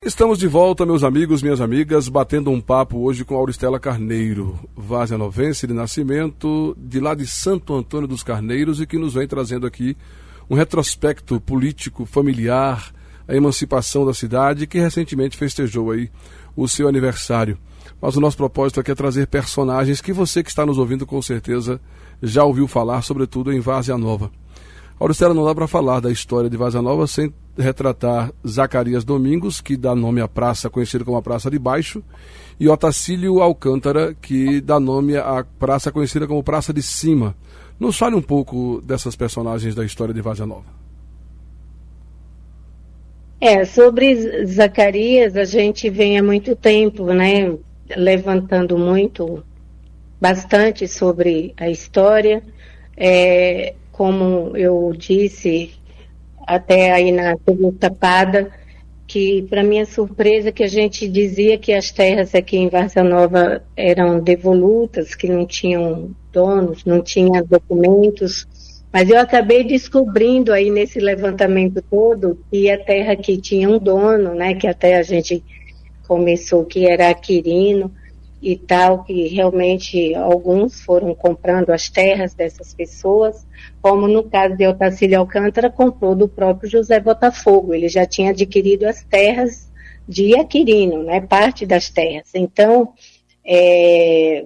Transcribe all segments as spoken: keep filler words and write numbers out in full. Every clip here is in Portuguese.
Estamos de volta, meus amigos, minhas amigas, batendo um papo hoje com Auristela Carneiro, vazenovense de nascimento, de lá de Santo Antônio dos Carneiros, e que nos vem trazendo aqui um retrospecto político, familiar, a emancipação da cidade, que recentemente festejou aí o seu aniversário. Mas o nosso propósito aqui é trazer personagens que você que está nos ouvindo com certeza já ouviu falar, sobretudo em Várzea Nova. Auristela, não dá para falar da história de Várzea Nova sem retratar Zacarias Domingos, que dá nome à praça conhecida como a Praça de Baixo, e Otacílio Alcântara, que dá nome à praça conhecida como Praça de Cima. Nos fale um pouco dessas personagens da história de Várzea Nova. É, sobre Zacarias, a gente vem há muito tempo, né, levantando muito, bastante sobre a história. É, como eu disse até aí na T V Tapada, que para minha surpresa que a gente dizia que as terras aqui em Várzea Nova eram devolutas, que não tinham donos, não tinha documentos, mas eu acabei descobrindo aí nesse levantamento todo que a terra aqui tinha um dono, né, que até a gente começou que era Quirino e tal, que realmente alguns foram comprando as terras dessas pessoas, como no caso de Otacílio Alcântara, comprou do próprio José Botafogo. Ele já tinha adquirido as terras de Aquirino, né, parte das terras. Então, é,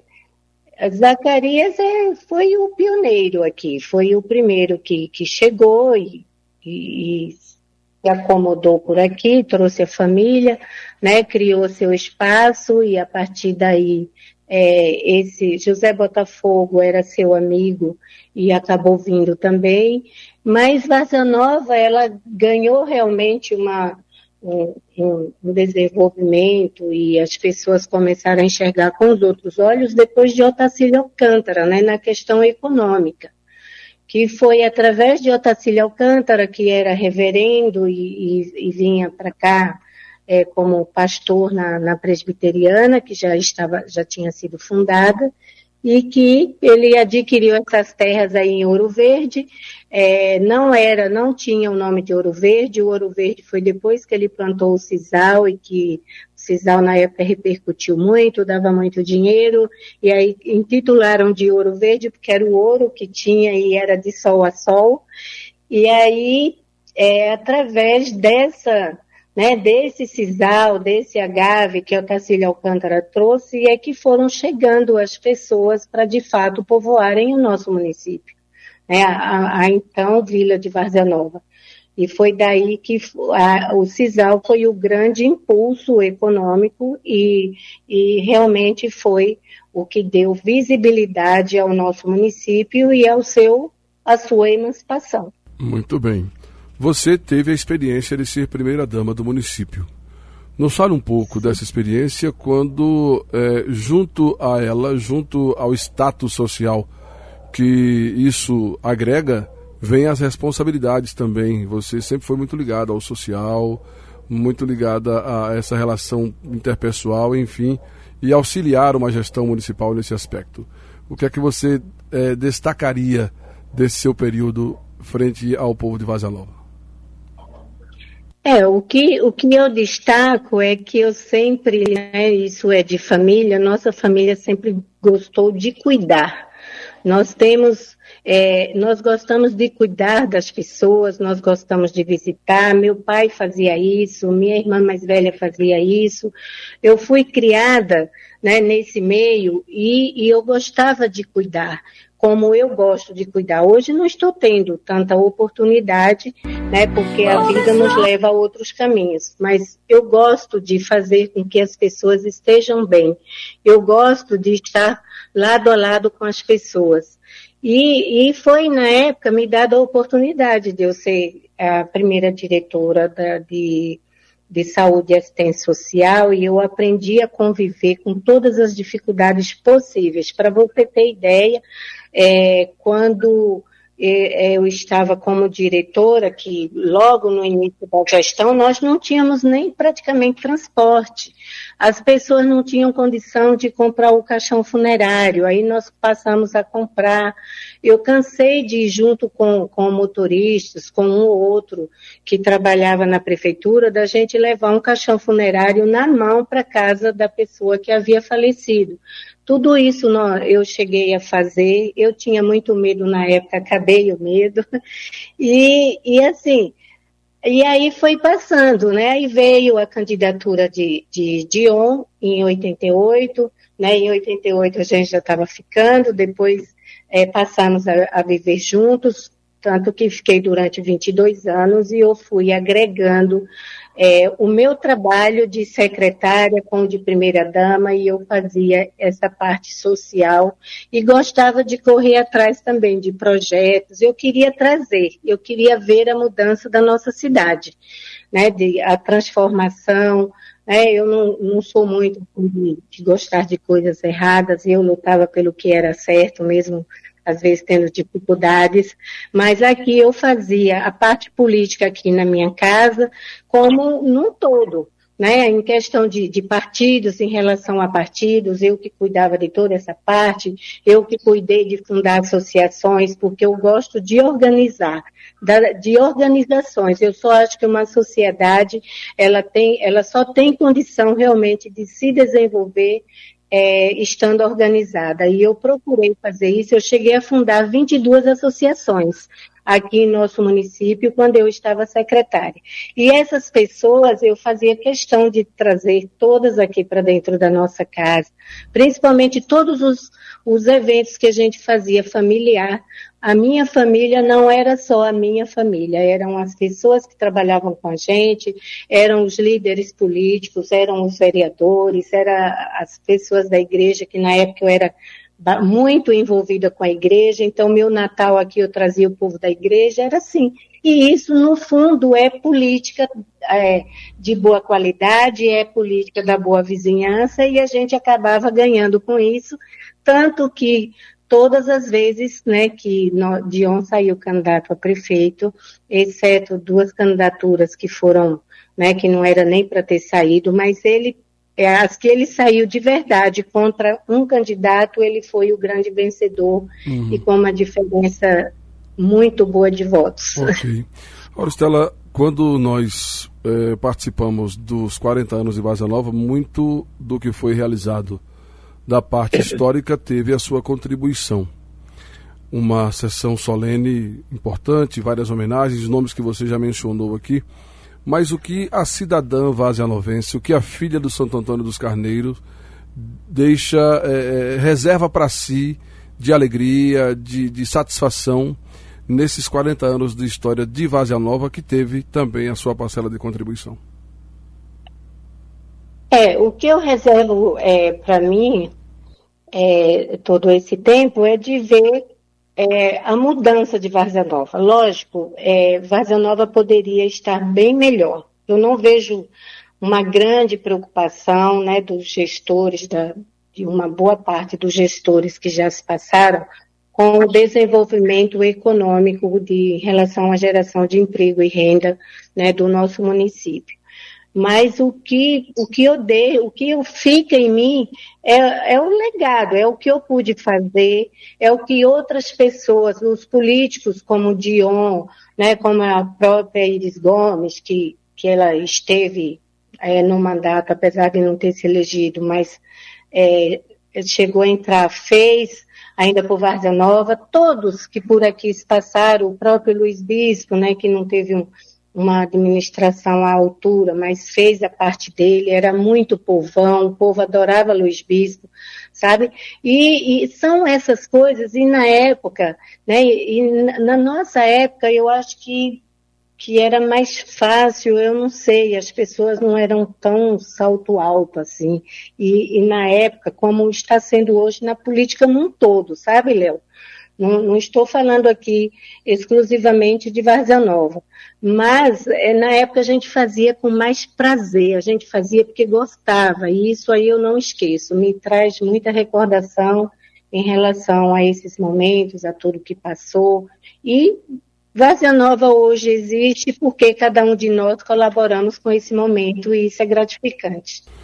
Zacarias é, foi o pioneiro aqui, foi o primeiro que, que chegou e, e, e se acomodou por aqui, trouxe a família, né, criou seu espaço, e a partir daí é, esse José Botafogo era seu amigo e acabou vindo também. Mas Várzea Nova, ela ganhou realmente uma, um, um, um desenvolvimento, e as pessoas começaram a enxergar com os outros olhos depois de Otacílio Alcântara, né, na questão econômica, que foi através de Otacílio Alcântara, que era reverendo e, e, e vinha para cá é, como pastor na, na presbiteriana, que já, estava, já tinha sido fundada, e que ele adquiriu essas terras aí em Ouro Verde. É, não era, não tinha o nome de Ouro Verde. O Ouro Verde foi depois que ele plantou o sisal, e que o sisal na época repercutiu muito, dava muito dinheiro, e aí intitularam de Ouro Verde porque era o ouro que tinha e era de sol a sol. E aí, é, através dessa, né, desse sisal, desse agave que Otacílio Alcântara trouxe, é que foram chegando as pessoas para, de fato, povoarem o nosso município, né, a, a então Vila de Várzea Nova. E foi daí que a, o sisal foi o grande impulso econômico, e, e realmente foi o que deu visibilidade ao nosso município e ao seu, à sua emancipação. Muito bem. Você teve a experiência de ser primeira-dama do município. Nos fale um pouco dessa experiência quando, é, junto a ela, junto ao status social que isso agrega, vem as responsabilidades também. Você sempre foi muito ligada ao social, muito ligada a essa relação interpessoal, enfim, e auxiliar uma gestão municipal nesse aspecto. O que é que você é, destacaria desse seu período frente ao povo de Várzea Nova? É, o que, o que eu destaco é que eu sempre, né, isso é de família, nossa família sempre gostou de cuidar. Nós temos, é, nós gostamos de cuidar das pessoas, nós gostamos de visitar. Meu pai fazia isso, minha irmã mais velha fazia isso. Eu fui criada, né, nesse meio, e, e eu gostava de cuidar, como eu gosto de cuidar. Hoje não estou tendo tanta oportunidade, né, porque a vida nos leva a outros caminhos, mas eu gosto de fazer com que as pessoas estejam bem. Eu gosto de estar lado a lado com as pessoas. E, e foi, na época, me dada a oportunidade de eu ser a primeira diretora da, de, de saúde e assistência social, e eu aprendi a conviver com todas as dificuldades possíveis. Para você ter ideia, é, quando eu estava como diretora, que logo no início da gestão nós não tínhamos nem praticamente transporte. As pessoas não tinham condição de comprar o caixão funerário, aí nós passamos a comprar. Eu cansei de ir junto com, com motoristas, com um ou outro que trabalhava na prefeitura, da gente levar um caixão funerário na mão para a casa da pessoa que havia falecido. Tudo isso eu cheguei a fazer, eu tinha muito medo na época, acabei o medo, e, e assim, e aí foi passando, né, aí veio a candidatura de, de Dion em oitenta e oito, né, em oitenta e oito a gente já estava ficando, depois é, passamos a, a viver juntos, tanto que fiquei durante vinte e dois anos e eu fui agregando É, o meu trabalho de secretária com de primeira-dama e eu fazia essa parte social e gostava de correr atrás também de projetos. Eu queria trazer, eu queria ver a mudança da nossa cidade, né, de, a transformação. Né, eu não, não sou muito de, de gostar de coisas erradas, eu lutava pelo que era certo mesmo, às vezes tendo dificuldades, mas aqui eu fazia a parte política aqui na minha casa como num todo, né, em questão de, de partidos, em relação a partidos, eu que cuidava de toda essa parte, eu que cuidei de fundar associações, porque eu gosto de organizar, de organizações. Eu só acho que uma sociedade, ela tem, ela só tem condição realmente de se desenvolver É, estando organizada. E eu procurei fazer isso, eu cheguei a fundar vinte e duas associações aqui em nosso município, quando eu estava secretária. E essas pessoas, eu fazia questão de trazer todas aqui para dentro da nossa casa, principalmente todos os, os eventos que a gente fazia familiar. A minha família não era só a minha família, eram as pessoas que trabalhavam com a gente, eram os líderes políticos, eram os vereadores, eram as pessoas da igreja, que na época eu era muito envolvida com a igreja, então meu Natal aqui eu trazia o povo da igreja, era assim. E isso, no fundo, é política é, de boa qualidade, é política da boa vizinhança, e a gente acabava ganhando com isso, tanto que todas as vezes, né, que Dion saiu candidato a prefeito, exceto duas candidaturas que foram, né, que não era nem para ter saído, mas ele, as que ele saiu de verdade contra um candidato, ele foi o grande vencedor, uhum. E com uma diferença muito boa de votos. Ok. Auristela, quando nós eh, participamos dos quarenta anos de Várzea Nova, muito do que foi realizado da parte histórica teve a sua contribuição. Uma sessão solene importante, várias homenagens, nomes que você já mencionou aqui, mas o que a cidadã vazianovense, o que a filha do Santo Antônio dos Carneiros deixa, é, reserva para si de alegria, de, de satisfação nesses quarenta anos de história de Várzea Nova, que teve também a sua parcela de contribuição? É, o que eu reservo é, para mim, é, todo esse tempo, é de ver é, a mudança de Várzea Nova. Lógico, é, Várzea Nova poderia estar bem melhor. Eu não vejo uma grande preocupação, né, dos gestores, da, de uma boa parte dos gestores que já se passaram, com o desenvolvimento econômico de, em relação à geração de emprego e renda, né, do nosso município. Mas o que, o que eu dei, o que eu fica em mim é, é o legado, é o que eu pude fazer, é o que outras pessoas, os políticos como o Dion, né, como a própria Iris Gomes, que, que ela esteve é, no mandato, apesar de não ter se elegido, mas é, chegou a entrar, fez ainda por Várzea Nova, todos que por aqui se passaram, o próprio Luiz Bispo, né, que não teve um uma administração à altura, mas fez a parte dele, era muito povão, o povo adorava Luiz Bispo, sabe? E, e são essas coisas, e na época, né, e na nossa época, eu acho que, que era mais fácil, eu não sei, as pessoas não eram tão salto alto assim, e, e na época, como está sendo hoje na política num todo, sabe, Léo? Não, não estou falando aqui exclusivamente de Várzea Nova, mas é, na época a gente fazia com mais prazer, a gente fazia porque gostava, e isso aí eu não esqueço, me traz muita recordação em relação a esses momentos, a tudo que passou. E Várzea Nova hoje existe porque cada um de nós colaboramos com esse momento e isso é gratificante.